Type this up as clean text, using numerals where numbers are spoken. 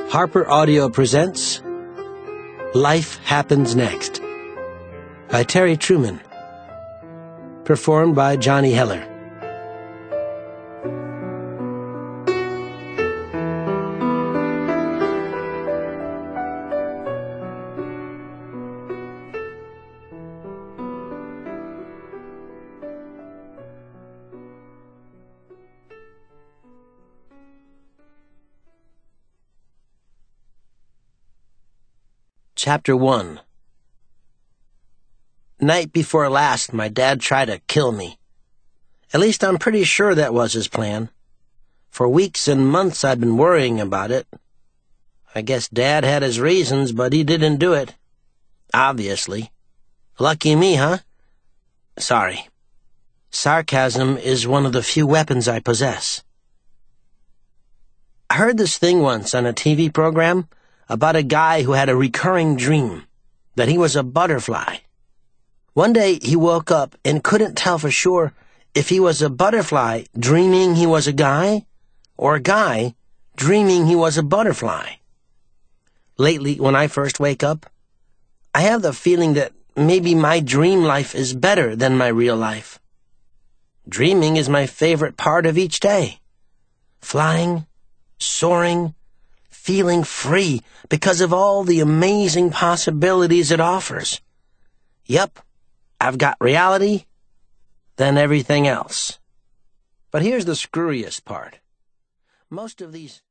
Harper Audio presents Life Happens Next by Terry Truman, performed by Johnny Heller. Chapter 1. Night before last, my dad tried to kill me. At least I'm pretty sure that was his plan. For weeks and months I'd been worrying about it. I guess Dad had his reasons, but he didn't do it. Obviously. Lucky me, huh? Sorry. Sarcasm is one of the few weapons I possess. I heard this thing once on a TV program about a guy who had a recurring dream, that he was a butterfly. One day he woke up and couldn't tell for sure if he was a butterfly dreaming he was a guy, or a guy dreaming he was a butterfly. Lately, when I first wake up, I have the feeling that maybe my dream life is better than my real life. Dreaming is my favorite part of each day. Flying, soaring, feeling free because of all the amazing possibilities it offers. Yep, I've got reality, then everything else. But here's the screwiest part. Most of these